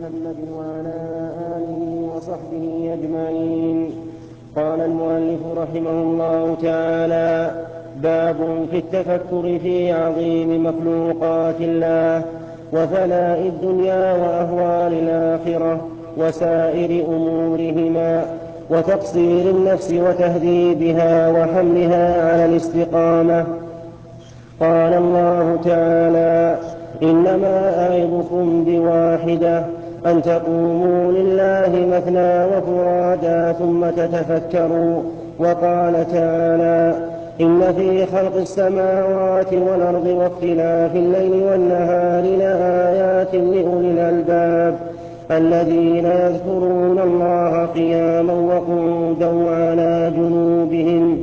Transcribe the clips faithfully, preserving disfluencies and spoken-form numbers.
محمد وعلى آله وصحبه أجمعين. قال المؤلف رحمه الله تعالى: باب في التفكر في عظيم مخلوقات الله وفناء الدنيا وأهوال الآخرة وسائر أمورهما وتقصير النفس وتهذيبها وحملها على الاستقامة. قال الله تعالى: إنما أعظكم بواحدة أن تقوموا لله مثنى وفرادا ثم تتفكروا. وقال تعالى: إن في خلق السماوات والأرض واختلاف الليل والنهار لآيات لأولي الألباب الذين يذكرون الله قياما وقعودا وعلى جنوبهم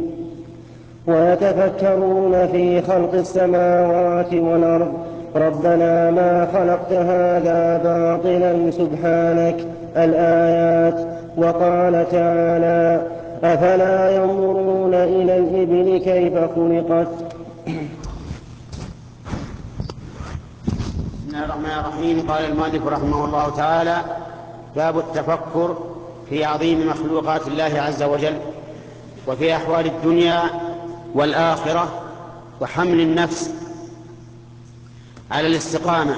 ويتفكرون في خلق السماوات والأرض ربنا ما خلقت هذا باطلا سبحانك. الآيات. وقال تعالى: أفلا ينظرون إلى الإبل كيف خلقت. بسم الله الرحمن الرحيم. قال المؤلف رحمه الله تعالى: باب التفكر في عظيم مخلوقات الله عز وجل وفي أحوال الدنيا والآخرة وحمل النفس على الاستقامة.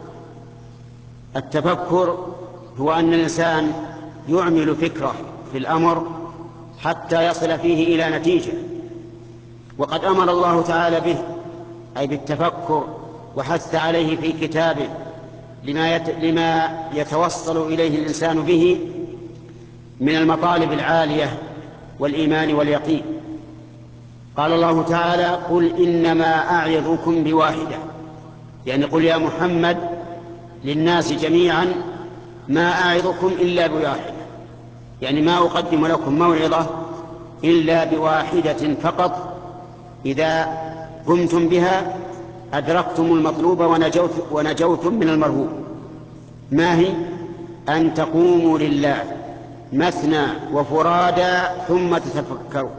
التفكر هو أن الإنسان يعمل فكره في الأمر حتى يصل فيه إلى نتيجة، وقد أمر الله تعالى به أي بالتفكر وحث عليه في كتابه لما, يت... لما يتوصل إليه الإنسان به من المطالب العالية والإيمان واليقين. قال الله تعالى: قل إنما أعظكم بواحدة، يعني قل يا محمد للناس جميعا ما أعظكم إلا بواحدة، يعني ما أقدم لكم موعظة إلا بواحدة فقط، إذا قمتم بها أدركتم المطلوب ونجوت ونجوتم من المرهوب. ما هي؟ أن تقوموا لله مثنى وفرادا ثم تتفكروا.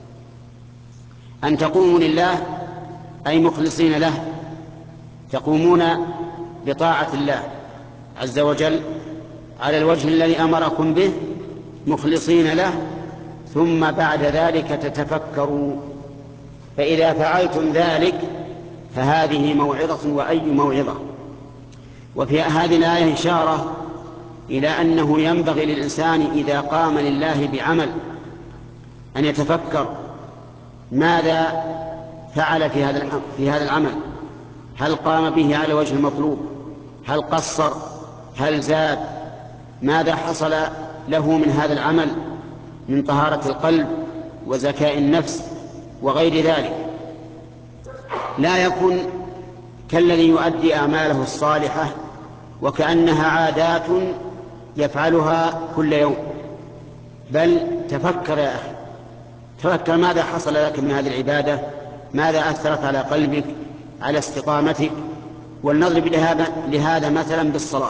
أن تقوموا لله أي مخلصين له، تقومون بطاعة الله عز وجل على الوجه الذي أمركم به مخلصين له، ثم بعد ذلك تتفكروا. فإذا فعلتم ذلك فهذه موعظة وأي موعظة. وفي هذه الآية إشارة إلى أنه ينبغي للإنسان إذا قام لله بعمل أن يتفكر ماذا فعل في هذا في هذا العمل، هل قام به على وجه المطلوب، هل قصر، هل زاد، ماذا حصل له من هذا العمل من طهارة القلب وزكاء النفس وغير ذلك. لا يكن كالذي يؤدي أعماله الصالحة وكأنها عادات يفعلها كل يوم، بل تفكر يا أخي، تفكر ماذا حصل لك من هذه العبادة، ماذا أثرت على قلبك، على استقامتك. ولنضرب لهذا مثلا بالصلاة.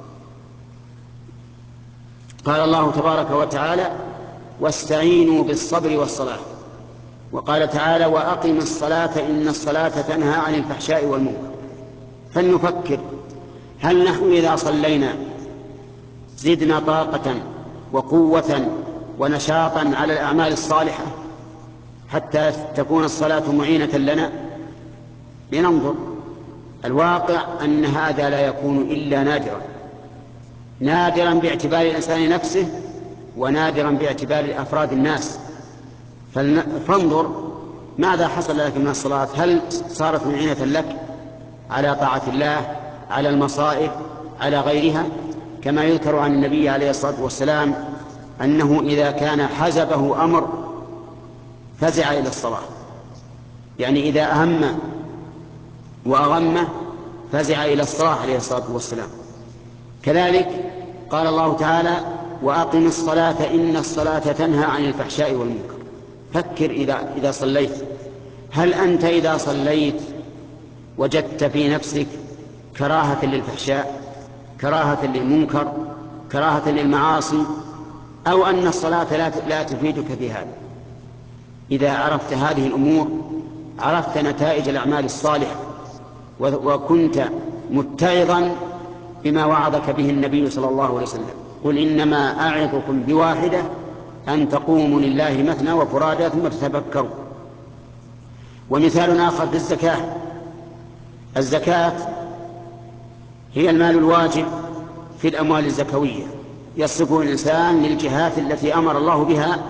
قال الله تبارك وتعالى: واستعينوا بالصبر والصلاة. وقال تعالى: وأقم الصلاة إن الصلاة تنهى عن الفحشاء والمنكر. فلنفكر، هل نحن إذا صلينا زدنا طاقة وقوة ونشاطا على الأعمال الصالحة حتى تكون الصلاة معينة لنا؟ لننظر. الواقع أن هذا لا يكون إلا نادرا، نادرا باعتبار الإنسان نفسه ونادرا باعتبار أفراد الناس. فانظر ماذا حصل لك من الصلاة، هل صارت معينة لك على طاعة الله، على المصائب، على غيرها؟ كما يذكر عن النبي عليه الصلاة والسلام أنه إذا كان حزبه أمر فزع إلى الصلاة، يعني إذا أهم وأغمه فزع إلى الصلاة عليه الصلاة والسلام. كذلك قال الله تعالى: وأقم الصلاة إن الصلاة تنهى عن الفحشاء والمنكر. فكر إذا, إذا صليت، هل أنت إذا صليت وجدت في نفسك كراهة للفحشاء، كراهة للمنكر، كراهة للمعاصي، أو أن الصلاة لا, لا تفيدك في هذا؟ إذا عرفت هذه الأمور عرفت نتائج الأعمال الصالحة وكنت متعظا بما وعظك به النبي صلى الله عليه وسلم. قل إنما أعظكم بواحدة أن تقوموا لله مثنى وفرادى ثم تتفكروا. ومثال آخر في الزكاة. الزكاة هي المال الواجب في الأموال الزكوية، يصرفه الإنسان للجهات التي أمر الله بها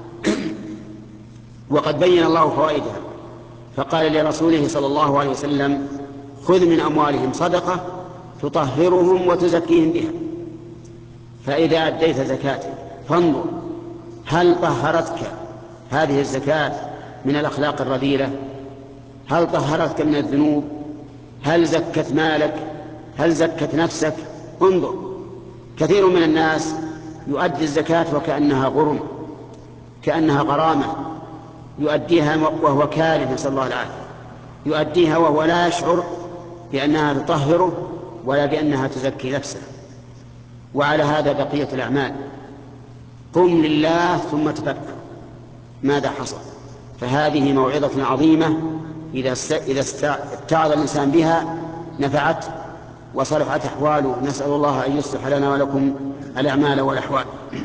وقد بين الله فوائدها، فقال لرسوله صلى الله عليه وسلم: خذ من أموالهم صدقة تطهرهم وتزكيهم بها. فإذا أديت زكاتك فانظر هل طهرتك هذه الزكاة من الأخلاق الرذيلة؟ هل طهرتك من الذنوب؟ هل زكت مالك؟ هل زكت نفسك؟ انظر. كثير من الناس يؤدي الزكاة وكأنها غرم، كأنها غرامة، يؤديها وهو كاره، نسأل الله العافية، يؤديها وهو لا يشعر بأنها تطهره ولا بأنها تزكي نفسه. وعلى هذا بقية الأعمال. قم لله ثم تفكر ماذا حصل. فهذه موعظة عظيمة إذا اتعظ الإنسان بها نفعته وصلحت أحواله. نسأل الله أن يصلح لنا ولكم الأعمال والأحوال.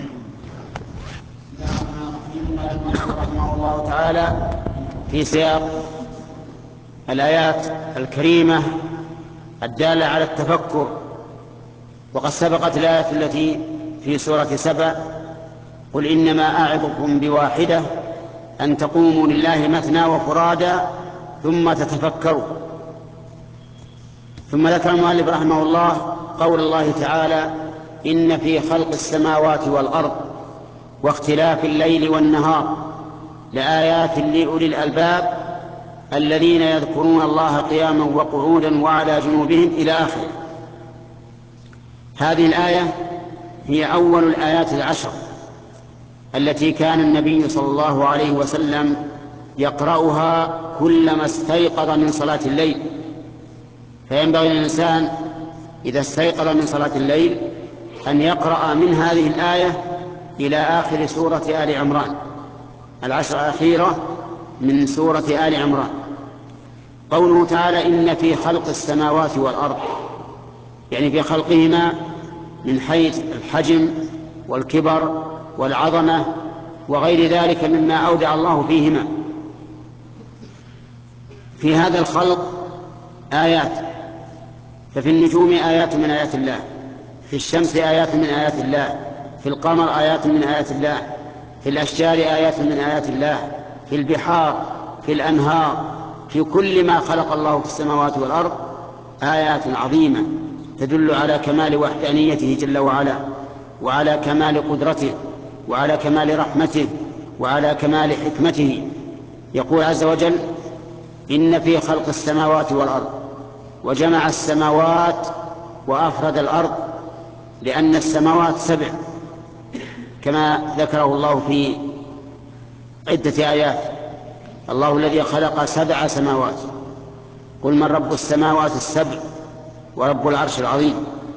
رحمه الله تعالى في سياق الآيات الكريمة الدالة على التفكر. وقد سبقت الآية التي في سورة سبأ: قل إنما أعظكم بواحدة أن تقوموا لله مثنى وفرادى ثم تتفكروا. ثم ذكر المؤلف رحمه الله قول الله تعالى: إن في خلق السماوات والأرض واختلاف الليل والنهار لآيات لأولي الألباب الذين يذكرون الله قياما وقعودا وعلى جنوبهم إلى آخره. هذه الآية هي أول الآيات العشر التي كان النبي صلى الله عليه وسلم يقرأها كلما استيقظ من صلاة الليل. فينبغي للإنسان إذا استيقظ من صلاة الليل أن يقرأ من هذه الآية إلى آخر سورة آل عمران، العشر الأخيرة من سورة آل عمران. قوله تعالى: إن في خلق السماوات والأرض، يعني في خلقهما من حيث الحجم والكبر والعظمة وغير ذلك مما أودع الله فيهما. في هذا الخلق آيات، ففي النجوم آيات من آيات الله، في الشمس آيات من آيات الله، في القمر آيات من آيات الله، في الأشجار آيات من آيات الله، في البحار، في الأنهار، في كل ما خلق الله في السماوات والأرض آيات عظيمة تدل على كمال وحدانيته جل وعلا، وعلى كمال قدرته، وعلى كمال رحمته، وعلى كمال حكمته. يقول عز وجل: إن في خلق السماوات والأرض، وجمع السماوات وأفرد الأرض لأن السماوات سبع كما ذكره الله في عدة آيات: الله الذي خلق سبع سماوات، قل من رب السماوات السبع ورب العرش العظيم.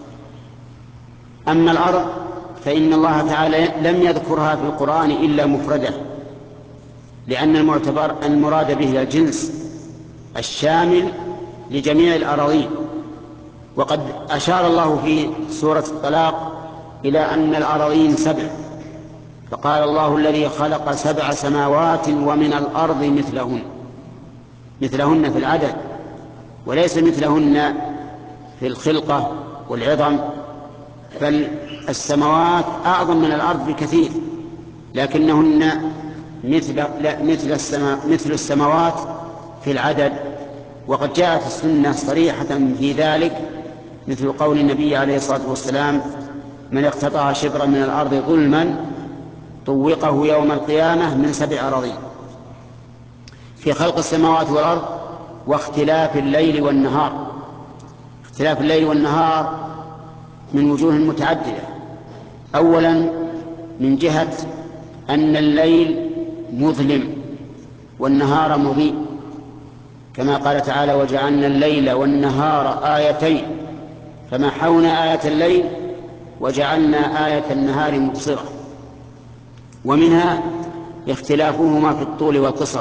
أما الأرض فإن الله تعالى لم يذكرها في القرآن إلا مفردة، لأن المعتبر المراد به الجنس الشامل لجميع الأراضين. وقد أشار الله في سورة الطلاق إلى أن الأراضين سبع، فقال: الله الذي خلق سبع سماوات ومن الأرض مثلهن، مثلهن في العدد وليس مثلهن في الخلقة والعظم، بل السماوات أعظم من الأرض بكثير، لكنهن مثل, لا مثل, السما مثل السماوات في العدد. وقد جاءت السنة صريحة في ذلك، مثل قول النبي عليه الصلاة والسلام: من اقتطع شبرا من الأرض ظلما طوقه يوم القيامة من سبع أراضين. في خلق السماوات والأرض واختلاف الليل والنهار. اختلاف الليل والنهار من وجوه متعددة. أولا من جهة أن الليل مظلم والنهار مضيء، كما قال تعالى: وجعلنا الليل والنهار آيتين فمحونا آية الليل وجعلنا آية النهار مبصرة. ومنها اختلافهما في الطول والقصر،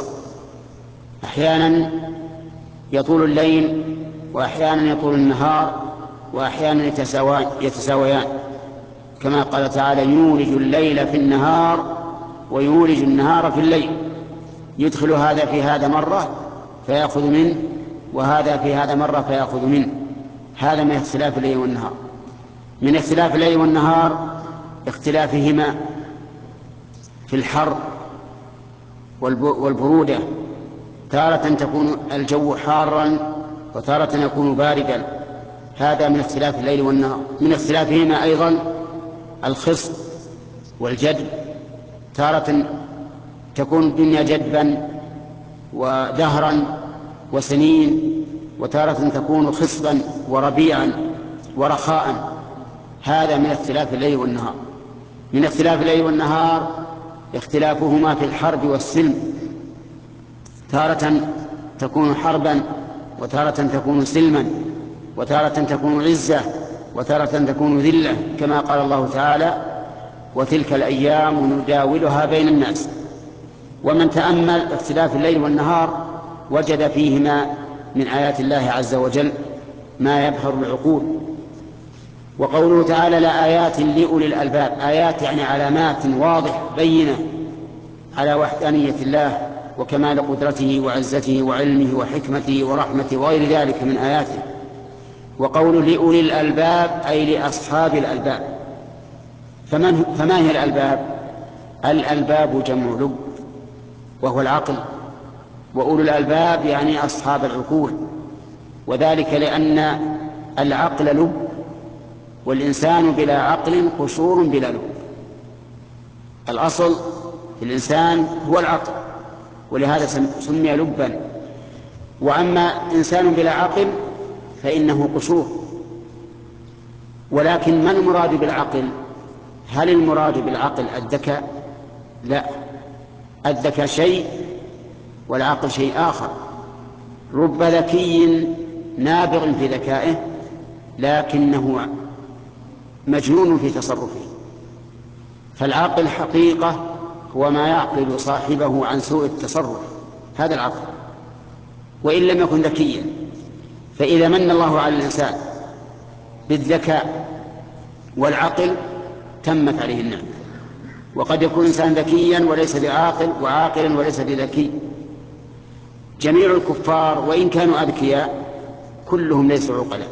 أحيانا يطول الليل وأحيانا يطول النهار وأحيانا يتساويان، كما قال تعالى: يولج الليل في النهار ويولج النهار في الليل، يدخل هذا في هذا مرة فيأخذ منه، وهذا في هذا مرة فيأخذ منه. هذا من اختلاف الليل والنهار. من اختلاف الليل والنهار اختلافهما في الحر والبرودة، تارة تكون الجو حارا وتارة يكون باردا. هذا من اختلاف الليل والنهار. من اختلافهما أيضا الخصب والجدب، تارة تكون الدنيا جدبا ودهرا وسنين، وتارة تكون خصبا وربيعا ورخاء. هذا من اختلاف الليل والنهار. من اختلاف الليل والنهار اختلافهما في الحرب والسلم، تارة تكون حربا وتارة تكون سلما، وتارة تكون عزة وتارة تكون ذلة، كما قال الله تعالى: وتلك الأيام نداولها بين الناس. ومن تأمل اختلاف الليل والنهار وجد فيهما من آيات الله عز وجل ما يبهر العقول. وقوله تعالى: لآيات لأولي الألباب، آيات يعني علامات واضحة بينة على وحدانية الله وكمال قدرته وعزته وعلمه وحكمته ورحمته وغير ذلك من آياته. وقول لأولي الألباب أي لأصحاب الألباب. فمن فما هي الألباب؟ الألباب جمع لب وهو العقل، وأولي الألباب يعني أصحاب العقول، وذلك لأن العقل لب، والإنسان بلا عقل قصور بلا لب. الأصل في الإنسان هو العقل، ولهذا سمي لبا. وأما إنسان بلا عقل فإنه قصور. ولكن ما المراد بالعقل؟ هل المراد بالعقل الذكاء؟ لا، الذكاء شيء والعقل شيء آخر. رب ذكي نابغ في ذكائه لكنه مجنون في تصرفه. فالعقل حقيقة هو ما يعقل صاحبه عن سوء التصرف، هذا العقل، وإن لم يكن ذكيا. فإذا من الله على الإنسان بالذكاء والعقل تمت عليه النعمة. وقد يكون إنسان ذكيا وليس بعاقل، وعاقلا وليس بذكي. جميع الكفار وإن كانوا أذكياء كلهم ليسوا عقلاء.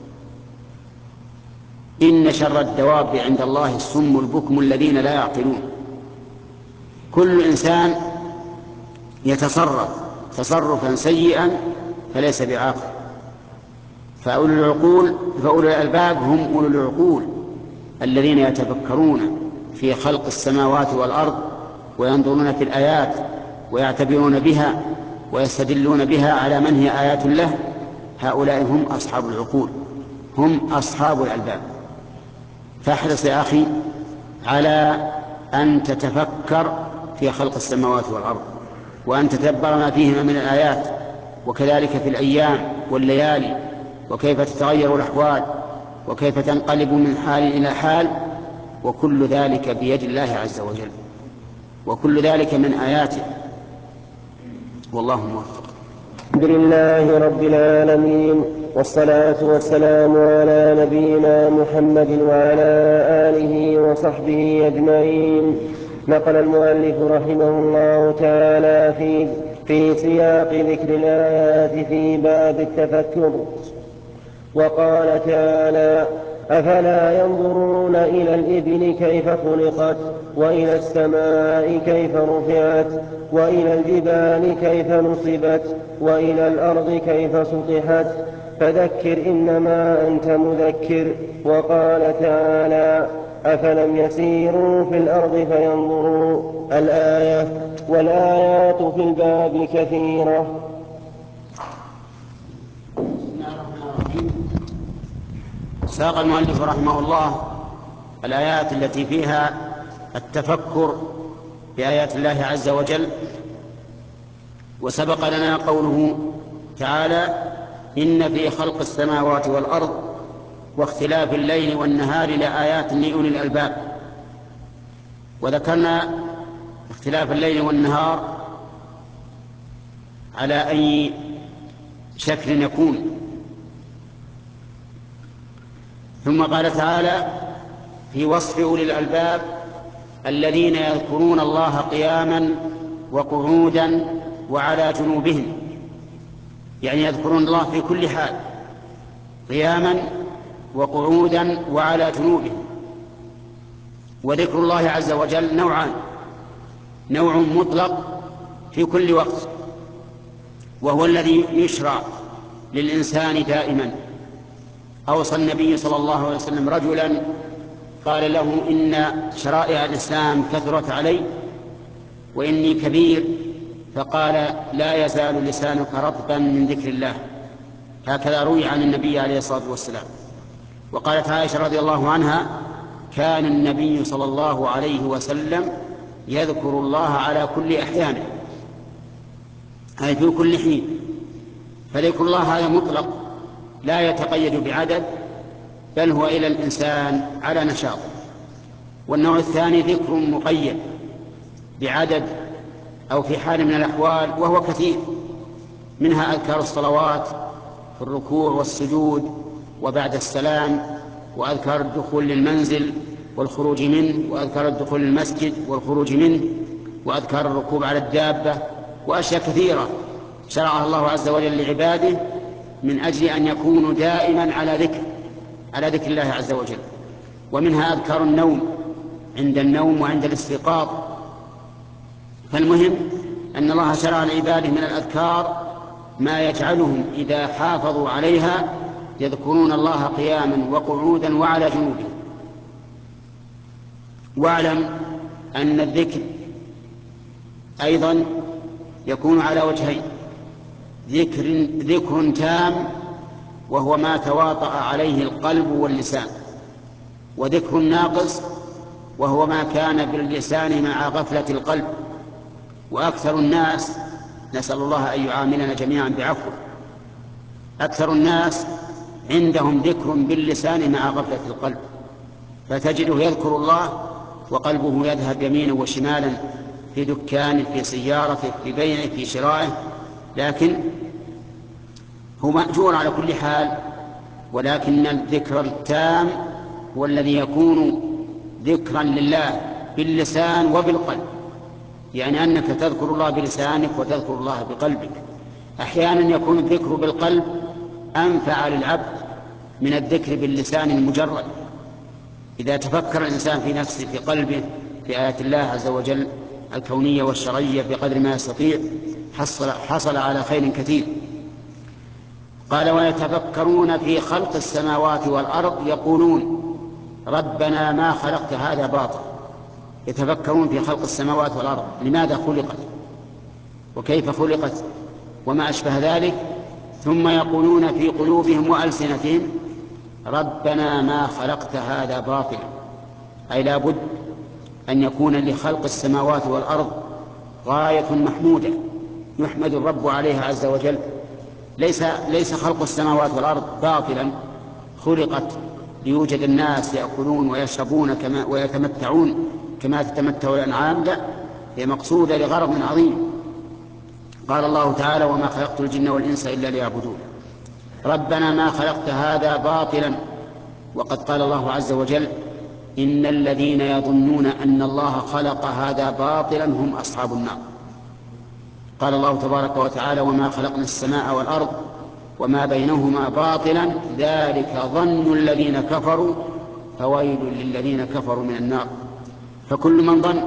إن شر الدواب عند الله الصم البكم الذين لا يعقلون. كل إنسان يتصرف تصرفا سيئا فليس بعاقل. فأولو العقول فأولو الألباب هم أولو العقول الذين يتفكرون في خلق السماوات والأرض وينظرون في الآيات ويعتبرون بها ويستدلون بها على من هي آيات الله. هؤلاء هم أصحاب العقول، هم أصحاب الألباب. فاحرص يا أخي على أن تتفكر في خلق السماوات والأرض، وأن تتدبر ما فيهما من الآيات، وكذلك في الأيام والليالي، وكيف تتغير الأحوال، وكيف تنقلب من حال إلى حال، وكل ذلك بيد الله عز وجل، وكل ذلك من آياته. والله موفق. الحمد لله رب العالمين، والصلاة والسلام على نبينا محمد وعلى آله وصحبه أجمعين. نقل المؤلف رحمه الله تعالى في في سياق ذكر الآيات في باب التفكر، وقال تعالى: أفلا ينظرون إلى الإبل كيف خلقت، وإلى السماء كيف رفعت، وإلى الجبال كيف نصبت، وإلى الأرض كيف سطحت، فذكر إنما أنت مذكر. وقال تعالى: أفلم يسيروا في الأرض فينظروا. الآية. والآيات في الباب كثيرة. ساق المؤلف رحمه الله الآيات التي فيها التفكر بآيات الله عز وجل. وسبق لنا قوله تعالى: إن في خلق السماوات والأرض واختلاف الليل والنهار لآيات لأولي الألباب. وذكرنا اختلاف الليل والنهار على أي شكل يكون. ثم قال تعالى في وصف أولي الألباب: الذين يذكرون الله قياما وقعودا وعلى جنوبهم، يعني يذكرون الله في كل حال، قياما وقعودا وعلى جنوبهم. وذكر الله عز وجل نوعان: نوع مطلق في كل وقت، وهو الذي يشرع للإنسان دائما. أوصى النبي صلى الله عليه وسلم رجلا قال له: إن شرائع الإسلام كثرت علي وإني كبير، فقال: لا يزال لسانك رطبا من ذكر الله. هكذا روي عن النبي عليه الصلاة والسلام. وقالت عائشة رضي الله عنها: كان النبي صلى الله عليه وسلم يذكر الله على كل أحيانه، أي في كل حين. فذكر الله هذا مطلق لا يتقيد بعدد، بل هو إلى الإنسان على نشاط. والنوع الثاني ذكر مقيد بعدد أو في حال من الأحوال، وهو كثير، منها أذكار الصلوات في الركوع والسجود وبعد السلام، وأذكار الدخول للمنزل والخروج منه، وأذكار الدخول للمسجد والخروج منه، وأذكار الركوب على الدابة، وأشياء كثيرة شرعها الله عز وجل لعباده من أجل أن يكونوا دائما على ذكر على ذكر الله عز وجل. ومنها أذكار النوم عند النوم وعند الاستيقاظ. فالمهم أن الله شرع لعباده من الأذكار ما يجعلهم إذا حافظوا عليها يذكرون الله قياما وقعودا وعلى جنوبهم. واعلم أن الذكر أيضا يكون على وجهين: ذكر, ذكر تام وهو ما تواطأ عليه القلب واللسان، وذكر ناقص وهو ما كان باللسان مع غفلة القلب. وأكثر الناس، نسأل الله أن يعاملنا جميعا بعفو، أكثر الناس عندهم ذكر باللسان مع غفلة القلب، فتجده يذكر الله وقلبه يذهب يمينا وشمالا في دكانه، في سيارته، في بيعه، في شرائه، لكن هو مأجور على كل حال. ولكن الذكر التام هو الذي يكون ذكرا لله باللسان وبالقلب، يعني أنك تذكر الله بلسانك وتذكر الله بقلبك. أحيانا يكون الذكر بالقلب أنفع للعبد من الذكر باللسان المجرد. إذا تفكر الإنسان في نفسه في قلبه في آيات الله عز وجل الكونية والشرعية بقدر ما يستطيع حصل, حصل على خير كثير. قال: ويتفكرون في خلق السماوات والأرض يقولون ربنا ما خلقت هذا باطل. يتفكرون في خلق السماوات والأرض، لماذا خلقت وكيف خلقت وما أشبه ذلك، ثم يقولون في قلوبهم وألسنتهم ربنا ما خلقت هذا باطلا. أي لا بد أن يكون لخلق السماوات والأرض غاية محمودة يحمد الرب عليها عز وجل. ليس, ليس خلق السماوات والأرض باطلا، خلقت ليوجد الناس يأكلون ويشربون كما ويتمتعون كما تتمتع الأنعام، لا، هي مقصودة لغرض عظيم. قال الله تعالى: وما خلقت الجن والإنس إلا ليعبدون. ربنا ما خلقت هذا باطلا. وقد قال الله عز وجل: إن الذين يظنون أن الله خلق هذا باطلا هم أصحاب النار. قال الله تبارك وتعالى: وما خلقنا السماء والأرض وما بينهما باطلا ذلك ظن الذين كفروا فويل للذين كفروا من النار. فكل من ظن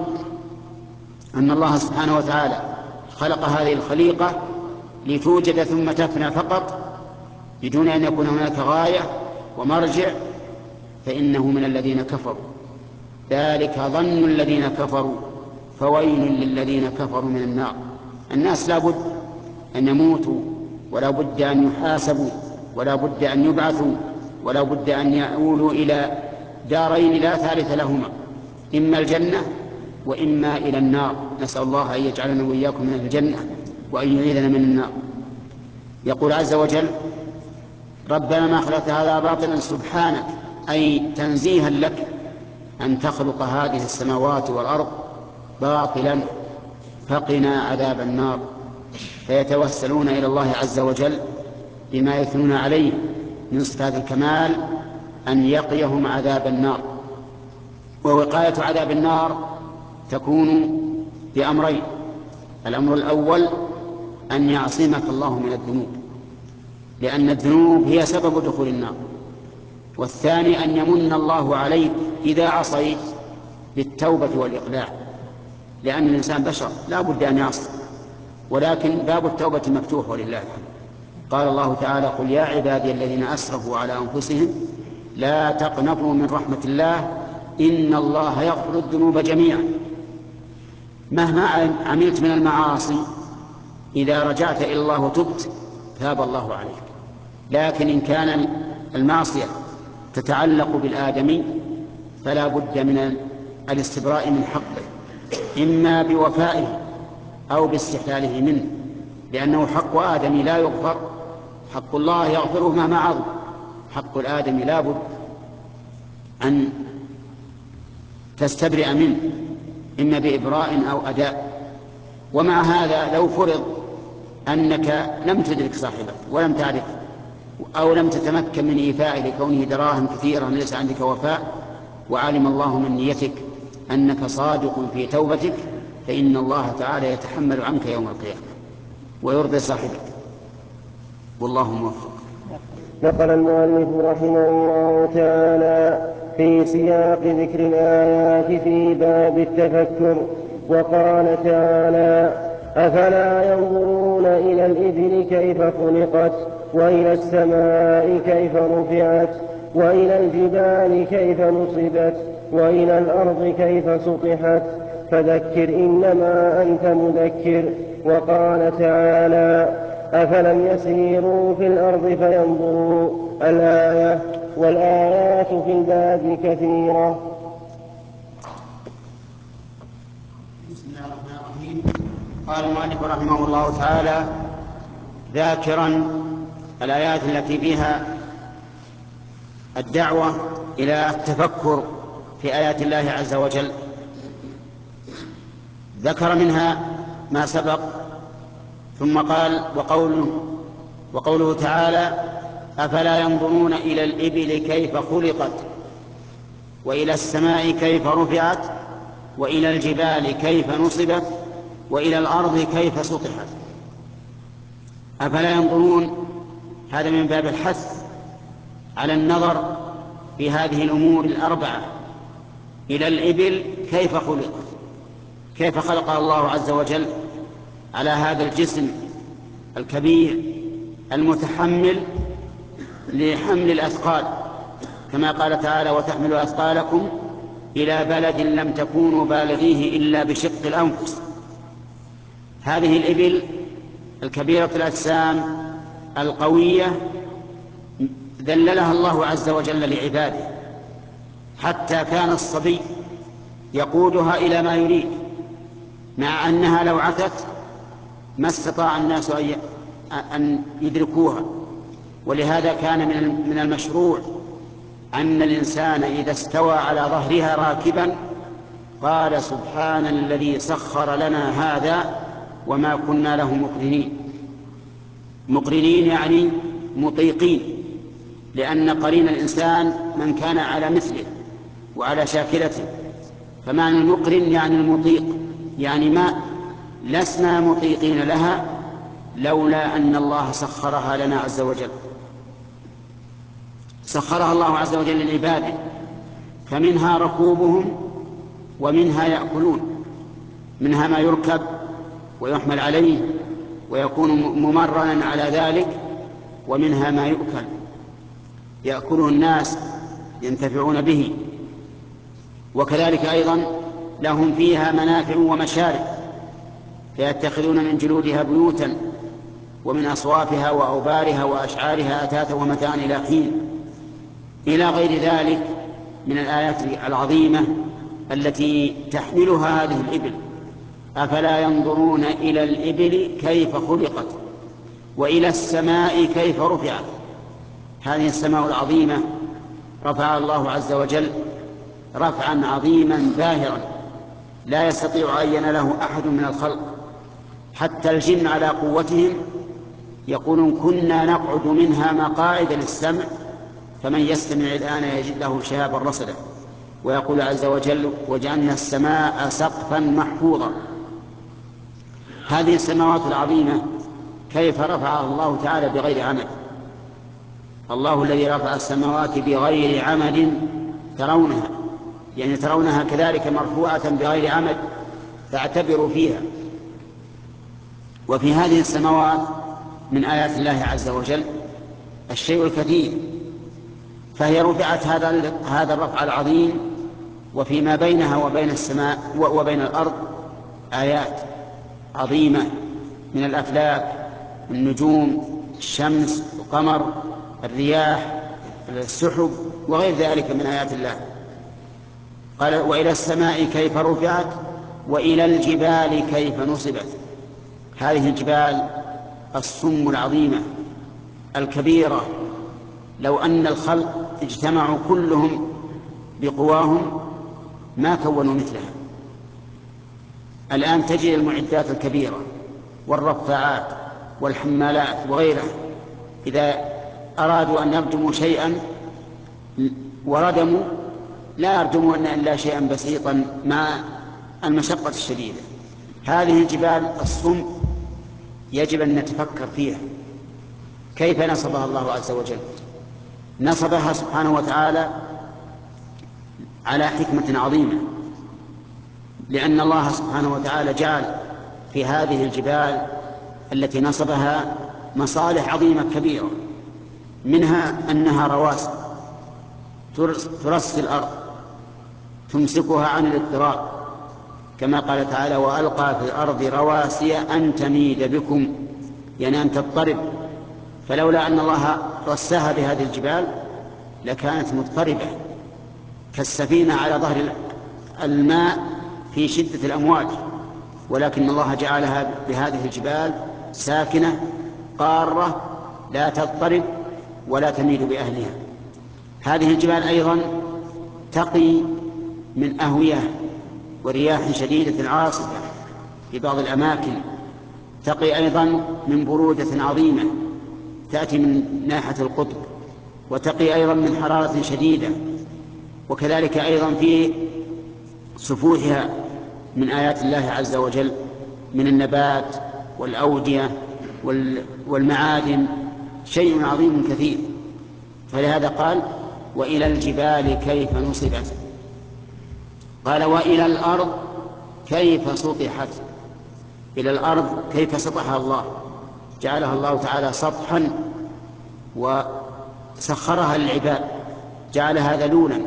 أن الله سبحانه وتعالى خلق هذه الخليقة لتوجد ثم تفنى فقط بدون أن يكون هناك غاية ومرجع فإنه من الذين كفروا. ذلك ظن الذين كفروا فويل للذين كفروا من النار. الناس لا بد أن يموتوا، ولا بد أن يحاسبوا، ولا بد أن يبعثوا، ولا بد أن يؤولوا إلى دارين لا ثالث لهما، إما الجنة وإما إلى النار. نسأل الله أن يجعلنا وإياكم من الجنة وأن يعيذنا من النار. يقول عز وجل: ربنا ما خلقت هذا باطلا سبحانك، أي تنزيها لك أن تخلق هذه السماوات والأرض باطلا فقنا عذاب النار. فيتوسلون إلى الله عز وجل بما يثنون عليه من صفات الكمال أن يقيهم عذاب النار. ووقاية عذاب النار تكون بأمرين: الأمر الأول أن يعصمك الله من الذنوب، لأن الذنوب هي سبب دخول النار. والثاني أن يمن الله عليك إذا عصيت بالتوبة والإقلاع، لأن الإنسان بشر لا بد أن يعصي، ولكن باب التوبة مفتوح ولله الحمد. قال الله تعالى: قل يا عبادي الذين أسرفوا على أنفسهم لا تقنطوا من رحمة الله إن الله يغفر الذنوب جميعا. مهما عملت من المعاصي إذا رجعت إلى الله وتبت تاب الله عليك. لكن إن كان المعصية تتعلق بالآدمي فلا بد من الاستبراء من حقه، إما بوفائه أو باستحلاله منه، لأنه حق آدمي لا يغفر، حق الله يغفره مهما عظم، حق الآدمي لا بد أن تستبرئ منه، إما بإبراء أو أداء. ومع هذا لو فرض أنك لم تدرك صاحبك ولم تعرف أو لم تتمكن من إيفائه لكونه دراهم كثيرة ليس عندك وفاء، وعلم الله من نيتك أنك صادق في توبتك، فإن الله تعالى يتحمل عنك يوم القيامة ويرضي صاحبك، والله موفق. نقل المؤلف رحمه الله تعالى في سياق ذكر الآيات في باب التفكر، وقال تعالى: أفلا ينظرون إلى الإبل كيف خلقت، وإلى السماء كيف رفعت، وإلى الجبال كيف نصبت، وإلى الأرض كيف سطحت، فذكر إنما أنت مذكر. وقال تعالى: أفلم يسيروا في الأرض فينظروا الآية، والآيات في الباب كثيرة. بسم الله الرحمن الرحيم. قال المؤلف رحمه الله تعالى ذاكرا الآيات التي فيها الدعوة إلى التفكر في آيات الله عز وجل، ذكر منها ما سبق، ثم قال: وقوله, وقوله تعالى: أفلا ينظرون إلى الإبل كيف خلقت، وإلى السماء كيف رفعت، وإلى الجبال كيف نصبت، وإلى الأرض كيف سطحت. أفلا ينظرون، هذا من باب الحث على النظر في هذه الأمور الأربعة: إلى الإبل كيف خلقت، كيف خلقها الله عز وجل على هذا الجسم الكبير المتحمل لحمل الأثقال، كما قال تعالى: وتحملوا أثقالكم إلى بلد لم تكونوا بالغيه إلا بشق الأنفس. هذه الإبل الكبيرة الأجسام القوية ذللها الله عز وجل لعباده، حتى كان الصبي يقودها إلى ما يريد، مع أنها لو عثت ما استطاع الناس أن يدركوها. ولهذا كان من المشروع أن الإنسان إذا استوى على ظهرها راكبا قال: سبحان الذي سخر لنا هذا وما كنا له مقرنين. مقرنين يعني مطيقين، لأن قرين الإنسان من كان على مثله وعلى شاكلته، فمعنى المقرن يعني المطيق، يعني ما لسنا مطيقين لها لولا أن الله سخرها لنا عز وجل. سخرها الله عز وجل لعباده، فمنها ركوبهم ومنها يأكلون، منها ما يركب ويحمل عليه ويكون ممرنا على ذلك، ومنها ما يؤكل يأكله الناس ينتفعون به. وكذلك أيضا لهم فيها منافع ومشارب، فيتخذون من جلودها بيوتا ومن أصوافها وأوبارها وأشعارها أثاثا ومتاعا إلى حين، إلى غير ذلك من الآيات العظيمة التي تحملها هذه الإبل. أفلا ينظرون إلى الإبل كيف خلقت، وإلى السماء كيف رفعت. هذه السماء العظيمة رفع الله عز وجل رفعا عظيما باهرا لا يستطيع أن يناله أحد من الخلق، حتى الجن على قوتهم يقولون: كنا نقعد منها مقاعد للسمع فمن يستمع الآن يجد له شهابا رصدا. ويقول عز وجل: وجعلنا السماء سقفا محفوظا. هذه السماوات العظيمة كيف رفعها الله تعالى بغير عمد؟ الله الذي رفع السماوات بغير عمد ترونها، يعني ترونها كذلك مرفوعة بغير عمد، فاعتبروا فيها. وفي هذه السماوات من آيات الله عز وجل الشيء الكثير، فهي رفعت هذا هذا الرفع العظيم، وفيما بينها وبين السماء وبين الأرض آيات عظيمة من الأفلاك، النجوم، الشمس، القمر، الرياح، السحب، وغير ذلك من آيات الله. قال: وإلى السماء كيف رفعت وإلى الجبال كيف نصبت. هذه الجبال الصم العظيمة الكبيرة، لو أن الخلق اجتمعوا كلهم بقواهم ما كونوا مثلها. الآن تجد المعدات الكبيرة والرفاعات والحمالات وغيرها، إذا أرادوا أن يردموا شيئا وردموا لا يردمون إلا شيئا بسيطا مع المشقة الشديدة. هذه الجبال الصم يجب أن نتفكر فيها. كيف نصبها الله عز وجل؟ نصبها سبحانه وتعالى على حكمة عظيمة، لأن الله سبحانه وتعالى جعل في هذه الجبال التي نصبها مصالح عظيمة كبيرة، منها أنها رواسي ترسي الأرض تمسكها عن الاضطراب، كما قال تعالى: وألقى في الأرض رواسي أن تميد بكم، يعني أن تضطرب. فلولا أن الله رساها بهذه الجبال لكانت مضطربة كالسفينة على ظهر الماء في شدة الأمواج، ولكن الله جعلها بهذه الجبال ساكنة قارة لا تضطرب ولا تميل بأهلها. هذه الجبال أيضا تقي من أهوية ورياح شديدة عاصفة في بعض الأماكن، تقي أيضا من برودة عظيمة تأتي من ناحية القطب، وتقي أيضا من حرارة شديدة. وكذلك أيضا في سفوحها من آيات الله عز وجل من النبات والأودية والمعادن شيء عظيم كثير. فلهذا قال: وإلى الجبال كيف نصبت. قال: وإلى الأرض كيف سطحت. إلى الأرض كيف سطحها الله؟ جعلها الله تعالى سطحا وسخرها للعباد، جعلها ذلولا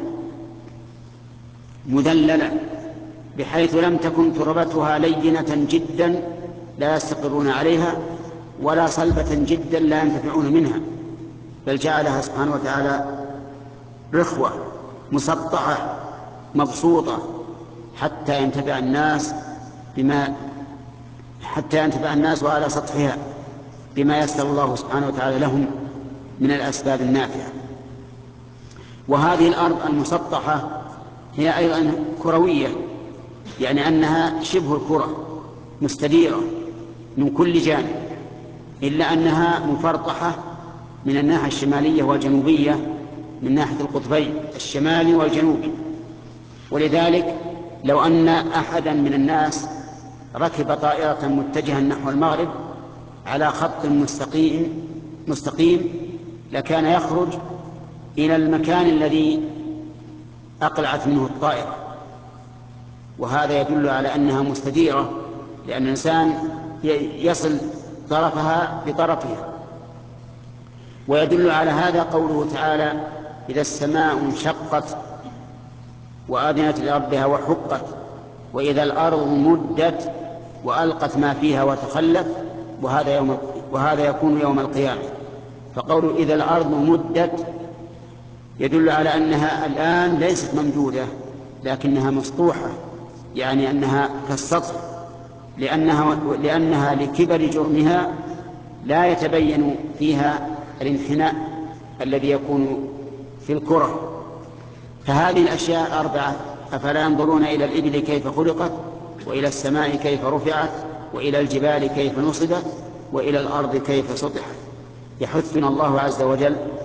مذللا بحيث لم تكن تربتها لينة جدا لا يستقرون عليها، ولا صلبة جدا لا ينتفعون منها، بل جعلها سبحانه وتعالى رخوة مسطحة مبسوطة حتى ينتفع الناس بما حتى ينتفع الناس وعلى سطحها بما يسر الله سبحانه وتعالى لهم من الأسباب النافعة. وهذه الأرض المسطحة هي أيضا كروية، يعني أنها شبه الكرة مستديرة من كل جانب، إلا أنها مفرطحة من الناحية الشمالية والجنوبية من ناحية القطبين الشمالي والجنوبي. ولذلك لو أن أحدا من الناس ركب طائرة متجها نحو المغرب على خط مستقيم مستقيم لكان يخرج إلى المكان الذي أقلعت منه الطائرة، وهذا يدل على أنها مستديرة، لأن الإنسان يصل طرفها بطرفها. ويدل على هذا قوله تعالى: إذا السماء انشقت وآذنت لربها وحقت، وإذا الأرض مدت وألقت ما فيها وتخلت، وهذا, يوم وهذا يكون يوم القيامة. فقوله إذا الأرض مدت يدل على أنها الآن ليست ممدودة لكنها مسطوحة، يعني أنها كالسطح، لأنها, لأنها لكبر جرمها لا يتبين فيها الانحناء الذي يكون في الكرة. فهذه الأشياء أربعة: أفلا ينظرون إلى الإبل كيف خلقت، وإلى السماء كيف رفعت، وإلى الجبال كيف نصبت، وإلى الأرض كيف سطحت. يحثنا الله عز وجل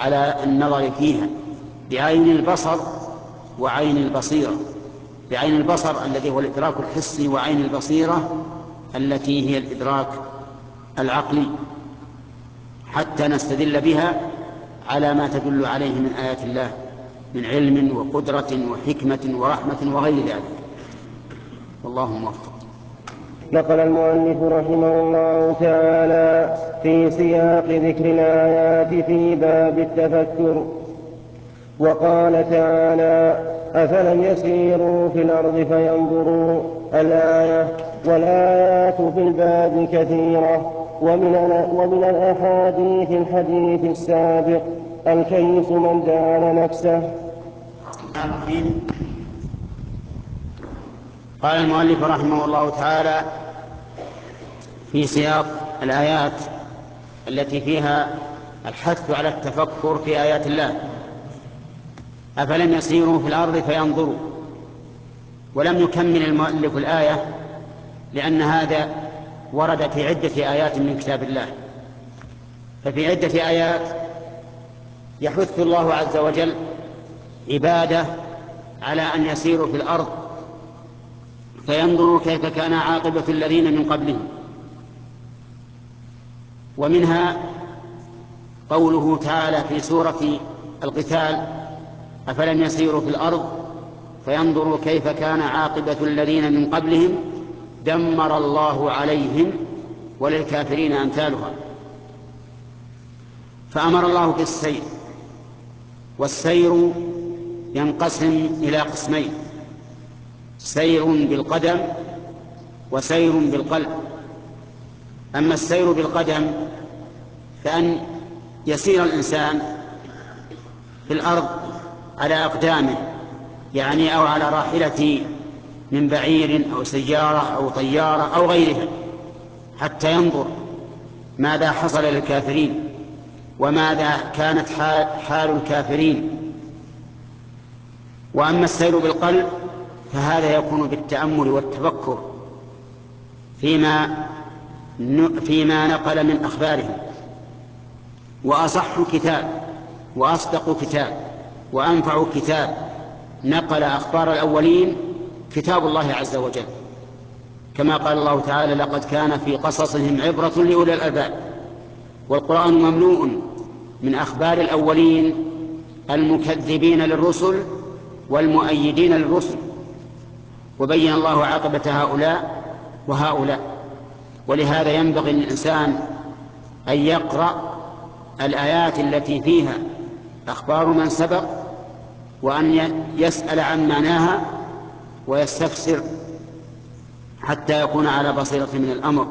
على النظر فيها بعين البصر وعين البصيرة، بعين البصر الذي هو الإدراك الحسي، وعين البصيرة التي هي الإدراك العقلي، حتى نستدل بها على ما تدل عليه من آيات الله من علم وقدرة وحكمة ورحمة وغير ذلك. والله موفق. نقل المؤلف رحمه الله تعالى في سياق ذكر الآيات في باب التفكر، وقال تعالى: أفلم يسيروا في الأرض فينظروا الآية. والآيات في الباب كثيرة، ومن, ومن الأحاديث الحديث السابق: الكيس من دان نفسه. قال المؤلف رحمه الله تعالى في سياق الآيات التي فيها الحث على التفكر في آيات الله: أفلم يسيروا في الأرض فينظروا. ولم يكمل المؤلف الآية لأن هذا ورد في عدة آيات من كتاب الله. ففي عدة آيات يحث الله عز وجل عباده على أن يسيروا في الأرض فينظروا كيف كان عاقبة الذين من قبلهم. ومنها قوله تعالى في سورة القتال: أفلم يسيروا في الأرض فينظروا كيف كان عاقبة الذين من قبلهم دمر الله عليهم وللكافرين أمثالها. فأمر الله بالسير، والسير ينقسم إلى قسمين: سير بالقدم وسير بالقلب. أما السير بالقدم فأن يسير الإنسان في الأرض على أقدامه، يعني أو على راحلة من بعير أو سيارة أو طيارة أو غيرها، حتى ينظر ماذا حصل للكافرين وماذا كانت حال الكافرين. وأما السير بالقلب فهذا يكون بالتأمل والتفكر فيما فيما نقل من أخبارهم. وأصح كتاب وأصدق كتاب وأنفع كتاب نقل أخبار الأولين كتاب الله عز وجل، كما قال الله تعالى: لقد كان في قصصهم عبرة لأولي الألباب. والقرآن مملوء من أخبار الأولين المكذبين للرسل والمؤيدين للرسل، وبين الله عاقبة هؤلاء وهؤلاء. ولهذا ينبغي للإنسان أن يقرأ الآيات التي فيها أخبار من سبق، وأن يسأل عن معناها ويستفسر حتى يكون على بصيرة من الأمر.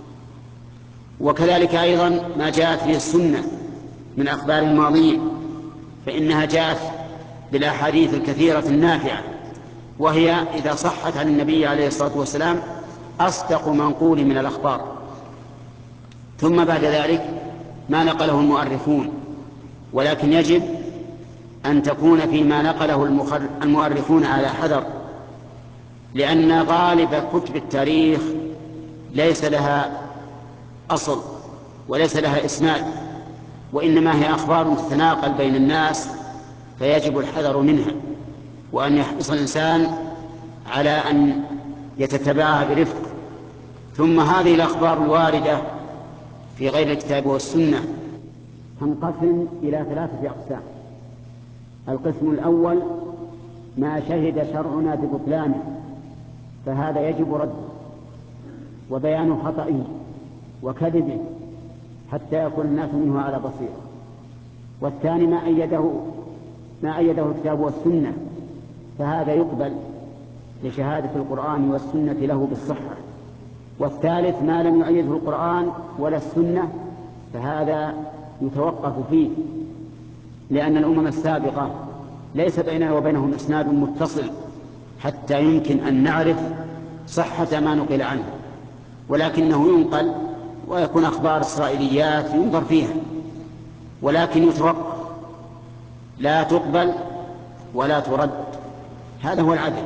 وكذلك أيضا ما جاءت به السنة من أخبار الماضين، فإنها جاءت بالأحاديث الكثيرة النافعة، وهي إذا صحت عن النبي عليه الصلاة والسلام أصدق منقول من الأخبار. ثم بعد ذلك ما نقله المؤرخون، ولكن يجب أن تكون فيما نقله المؤرخون على حذر، لأن غالب كتب التاريخ ليس لها أصل وليس لها إسناد، وإنما هي أخبار تتناقل بين الناس، فيجب الحذر منها، وأن يحرص الإنسان على أن يتتبعها برفق. ثم هذه الأخبار الواردة في غير الكتاب والسنة تنقسم إلى ثلاثة أقسام. القسم الأول: ما شهد شرعنا ببطلانه، فهذا يجب رده وبيان خطئه وكذبه حتى يكون الناس منه على بصيرة. والثاني: ما أيده ما أيده الكتاب والسنة، فهذا يقبل لشهادة القرآن والسنة له بالصحة. والثالث: ما لم يؤيده القرآن ولا السنة، فهذا يتوقف فيه، لأن الأمم السابقة ليس بيننا وبينهم إسناد متصل حتى يمكن أن نعرف صحة ما نقل عنه، ولكنه ينقل ويكون أخبار إسرائيليات ينظر فيها، ولكن يتوقف، لا تقبل ولا ترد. هذا هو العدل.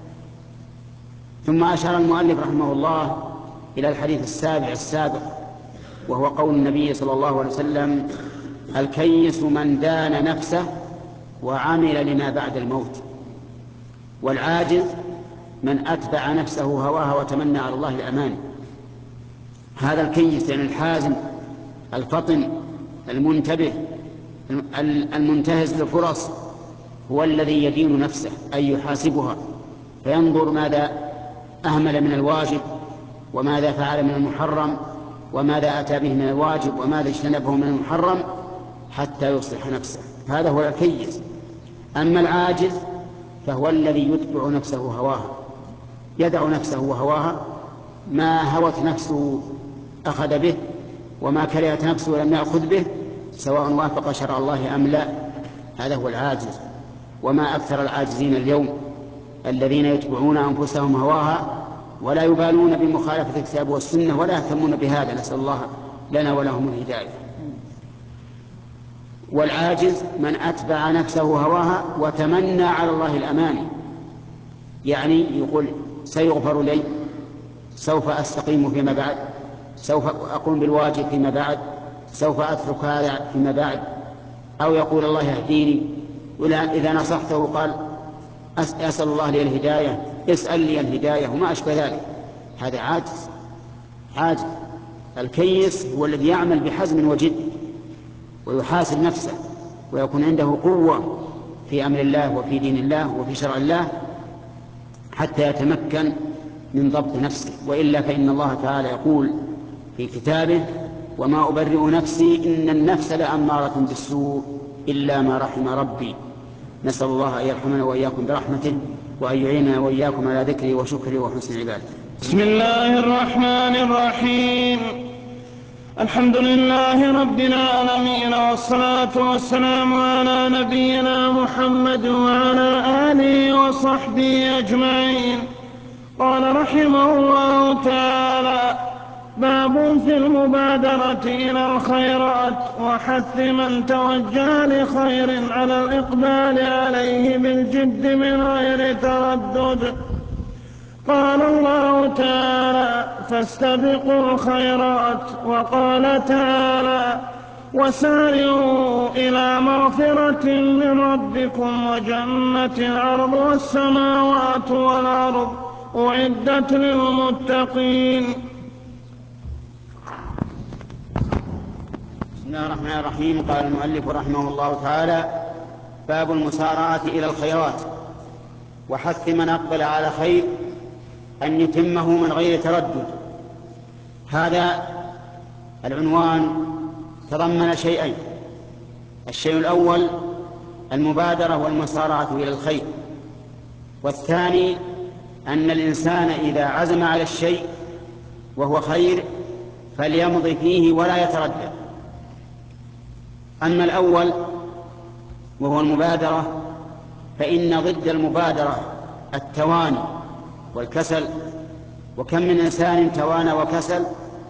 ثم أشار المؤلف رحمه الله إلى الحديث السابع السابق، وهو قول النبي صلى الله عليه وسلم الكيس من دان نفسه وعمل لما بعد الموت، والعاجز من أتبع نفسه هواها وتمنى على الله الأماني. هذا الكيس يعني الحازم الفطن المنتبه المنتهز للفرص هو الذي يدين نفسه، أي يحاسبها فينظر ماذا أهمل من الواجب وماذا فعل من المحرم وماذا أتى به من الواجب وماذا اجتنبه من المحرم حتى يصلح نفسه. هذا هو الكيس. أما العاجز فهو الذي يتبع نفسه هواها، يدع نفسه وهواها، ما هوت نفسه أخذ به وما كرهت نفسه لم يأخذ به، سواء وافق شرع الله أم لا. هذا هو العاجز. وما أكثر العاجزين اليوم الذين يتبعون أنفسهم هواها ولا يبالون بمخالفة الكتاب والسنة ولا يهتمون بهذا، نسأل الله لنا ولهم الهداية. والعاجز من أتبع نفسه هواها وتمنى على الله الأماني، يعني يقول سيغفر لي، سوف أستقيم فيما بعد، سوف أقوم بالواجب فيما بعد، سوف أترك هذا فيما بعد. أو يقول الله يهديني، إذا نصحته قال أسأل الله لي الهداية، اسأل لي الهداية وما أشبه ذلك. هذا عاجز. عاجز. الكيس هو الذي يعمل بحزم وجد ويحاسب نفسه ويكون عنده قوة في أمر الله وفي دين الله وفي شرع الله حتى يتمكن من ضبط نفسه. وإلا فإن الله تعالى يقول في كتابه وما أبرئ نفسي إن النفس لأمارة بالسوء إلا ما رحم ربي. نسأل الله أن يرحمنا وإياكم برحمته وأن يعيننا وإياكم على ذكره وشكره وحسن عباده. بسم الله الرحمن الرحيم. الحمد لله رب العالمين، والصلاة والسلام على نبينا محمد وعلى آله وصحبه أجمعين. قال رحمه الله تعالى: باب في المبادرة إلى الخيرات وحث من توجه لخير على الإقبال عليه بالجد من غير تردد. قال الله تعالى: فاستبقوا الخيرات. وقال تعالى: وسارعوا إلى مغفرة من ربكم وجنة عرضها السماوات والأرض أعدت للمتقين. بسم الله الرحمن الرحيم. قال المؤلف رحمه الله تعالى: باب المسارعة إلى الخيرات وحث من أقبل على خير أن يتمه من غير تردد. هذا العنوان تضمن شيئين: الشيء الأول المبادرة والمسارعة إلى الخير، والثاني أن الإنسان إذا عزم على الشيء وهو خير فليمضي فيه ولا يتردد. أما الأول وهو المبادرة فإن ضد المبادرة التواني والكسل، وكم من إنسان توانى وكسل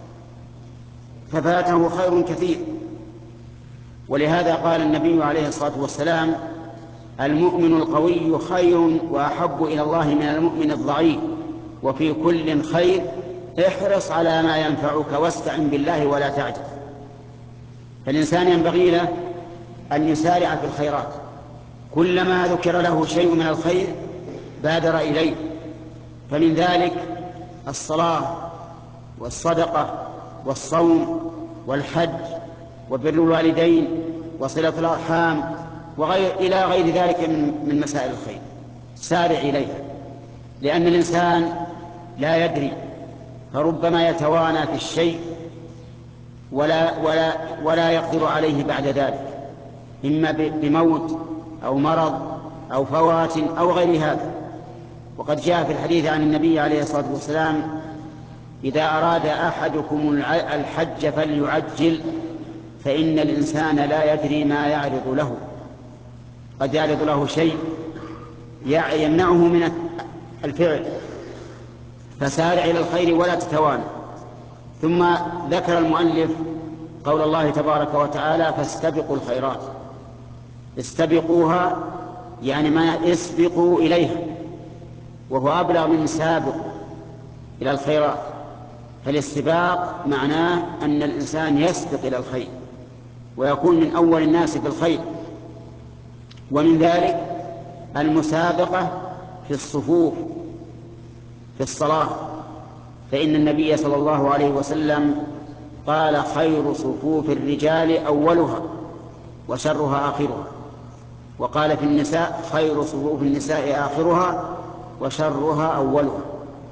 ففاته خير كثير. ولهذا قال النبي عليه الصلاة والسلام: المؤمن القوي خير وأحب إلى الله من المؤمن الضعيف، وفي كل خير احرص على ما ينفعك واستعن بالله ولا تعجز. فالإنسان ينبغي له أن يسارع في الخيرات، كلما ذكر له شيء من الخير بادر إليه. فمن ذلك الصلاة والصدقة والصوم والحج وبر الوالدين وصلة الأرحام وغير إلى غير ذلك من مسائل الخير. سارع إليها، لأن الإنسان لا يدري، فربما يتوانى في الشيء ولا, ولا, ولا يقدر عليه بعد ذلك، إما بموت أو مرض أو فوات أو غير هذا. وقد جاء في الحديث عن النبي عليه الصلاة والسلام: إذا أراد أحدكم الحج فليعجل، فإن الإنسان لا يدري ما يعرض له، قد يعرض له شيء يمنعه من الفعل، فسارع إلى الخير ولا تتوانى. ثم ذكر المؤلف قول الله تبارك وتعالى: فاستبقوا الخيرات. استبقوها يعني ما اسبقوا إليها، وهو أبلغ من سابق إلى الخيرات. فالاستباق معناه أن الإنسان يسبق إلى الخير ويكون من أول الناس في الخير. ومن ذلك المسابقة في الصفوف في الصلاة، فإن النبي صلى الله عليه وسلم قال: خير صفوف الرجال أولها وشرها آخرها. وقال في النساء: خير صفوف النساء آخرها وشرها أولها.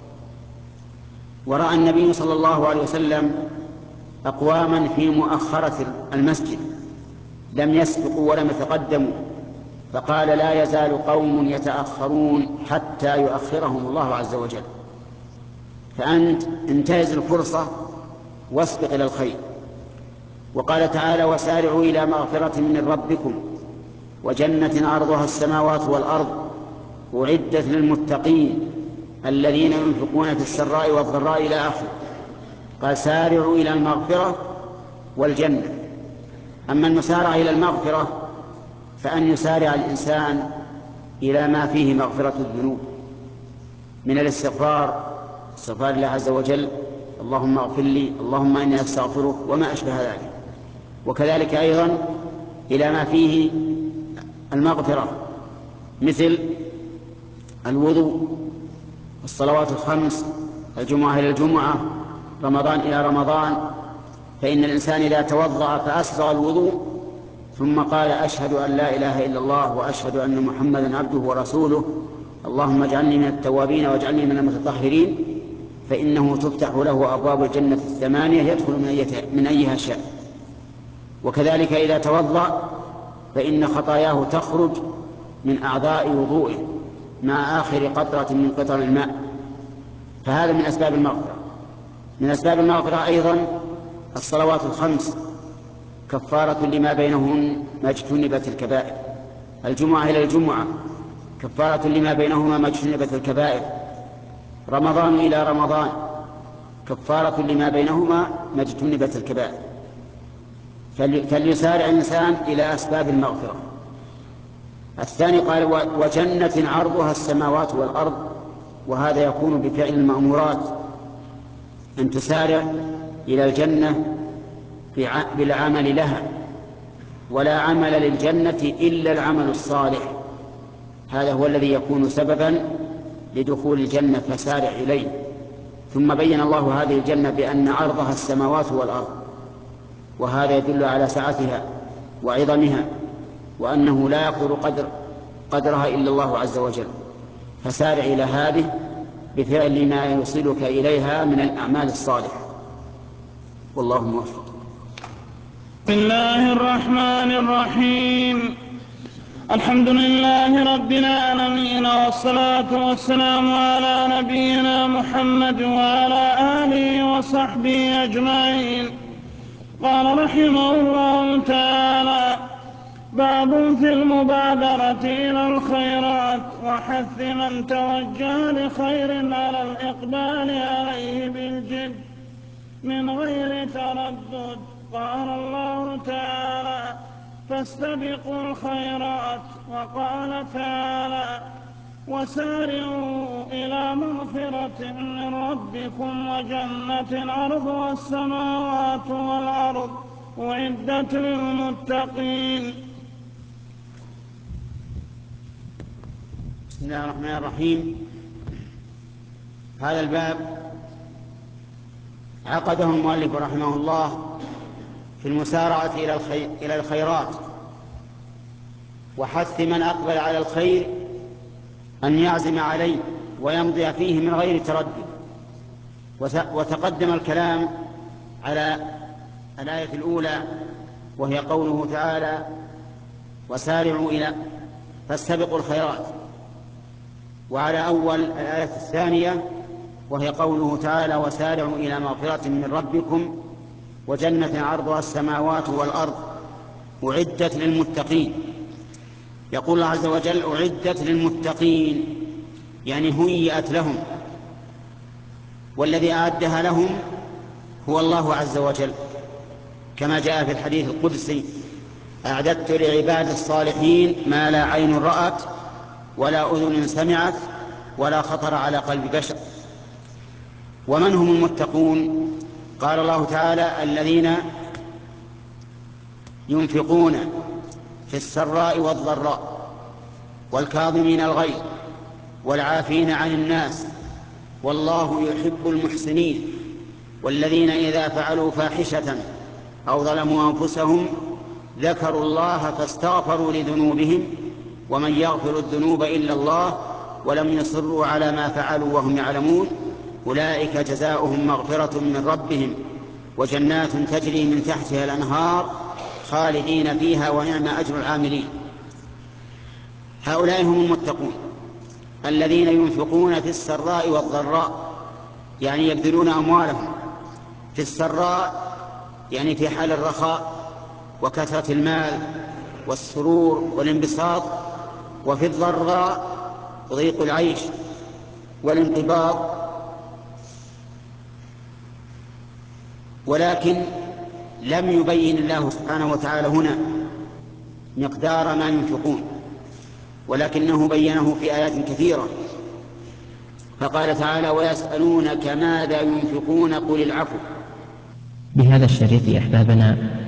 ورأى النبي صلى الله عليه وسلم أقواما في مؤخرة المسجد لم يسبقوا ولم يتقدموا، فقال: لا يزال قوم يتأخرون حتى يؤخرهم الله عز وجل. فأنت انتهز الفرصة واسبق إلى الخير. وقال تعالى: وسارعوا إلى مغفرة من ربكم وجنة عرضها السماوات والأرض أعدت للمتقين الذين ينفقون في السراء والضراء إلى آخره. قال: سارعوا إلى المغفرة والجنة. أما المسارعة إلى المغفرة فأن يسارع الإنسان إلى ما فيه مغفرة الذنوب من الاستغفار، استغفار الله عز وجل: اللهم اغفر لي، اللهم إني أستغفرك، وما أشبه ذلك. وكذلك أيضا إلى ما فيه المغفرة مثل الوضوء، الصلوات الخمس، الجمعة إلى الجمعة، رمضان إلى رمضان. فإن الإنسان إذا توضأ فأسبغ الوضوء ثم قال: أشهد أن لا إله إلا الله وأشهد أن محمدا عبده ورسوله، اللهم اجعلني من التوابين واجعلني من المتطهرين، فإنه تفتح له أبواب الجنة الثمانية يدخل من أيها شاء. وكذلك إذا توضأ فإن خطاياه تخرج من أعضاء وضوئه مع آخر قطرة من قطر الماء. فهذا من أسباب المغفرة. من أسباب المغفرة أيضا الصلوات الخمس كفارة لما بينهن ما اجتنبت الكبائر، الجمعة إلى الجمعة كفارة لما بينهما ما اجتنبت الكبائر، رمضان إلى رمضان كفارة لما بينهما ما اجتنبت الكبائر. فليسارع الإنسان إلى أسباب المغفرة. الثاني قال: وجنة عرضها السماوات والأرض، وهذا يكون بفعل المأمورات، أن تسارع إلى الجنة بالعمل لها، ولا عمل للجنة إلا العمل الصالح، هذا هو الذي يكون سببا لدخول الجنة، فسارع إليه. ثم بين الله هذه الجنة بأن عرضها السماوات والأرض، وهذا يدل على سعتها وعظمها، وأنه لا يقدر قدر قدرها إلا الله عز وجل. فسارع إلى هذه بفعل ما يوصلك إليها من الأعمال الصالحة، والله موفق. بسم الله الرحمن الرحيم. الحمد لله رب العالمين، والصلاة والسلام على نبينا محمد وعلى آله وصحبه أجمعين. قال رحمه الله تعالى: باب في المبادرة إلى الخيرات وحث من توجه لخير على الإقبال عليه بالجد من غير تردد. قال الله تعالى: فاستبقوا الخيرات. وقال تعالى: وسارعوا إلى مغفرة من ربكم وجنة عرضها السماوات والأرض أعدت للمتقين. بسم الله الرحمن الرحيم. هذا الباب عقده المؤلف رحمه الله في المسارعة إلى الخيرات، وحث من أقبل على الخير أن يعزم عليه ويمضي فيه من غير تردد. وتقدم الكلام على الآية الأولى وهي قوله تعالى: وسارعوا إلى فاستبقوا الخيرات، وعلى أول الآية الثانية وهي قوله تعالى: وسارعوا إلى مغفرة من ربكم وجنة عرضها السماوات والأرض أعدت للمتقين. يقول الله عز وجل: أعدت للمتقين، يعني هيئت لهم، والذي أعدها لهم هو الله عز وجل، كما جاء في الحديث القدسي: أعددت لعباد الصالحين ما لا عين رأت ولا أذن سمعت ولا خطر على قلب بشر. ومن هم المتقون؟ قال الله تعالى: الذين ينفقون في السراء والضراء والكاظمين الغيظ والعافين عن الناس والله يحب المحسنين والذين إذا فعلوا فاحشة أو ظلموا أنفسهم ذكروا الله فاستغفروا لذنوبهم ومن يغفر الذنوب إلا الله ولم يصروا على ما فعلوا وهم يعلمون أولئك جزاؤهم مغفرة من ربهم وجنات تجري من تحتها الأنهار خالدين فيها ونعم أجر العاملين. هؤلاء هم المتقون الذين ينفقون في السراء والضراء، يعني يبذلون أموالهم في السراء يعني في حال الرخاء وكثرة المال والسرور والانبساط، وفي الضراء ضيق العيش والانقباض. ولكن لم يبين الله سبحانه وتعالى هنا مقدار ما ينفقون، ولكنه بينه في آيات كثيرة، فقال تعالى ويسألونك ماذا ينفقون قل العفو. بهذا الشريط أحبابنا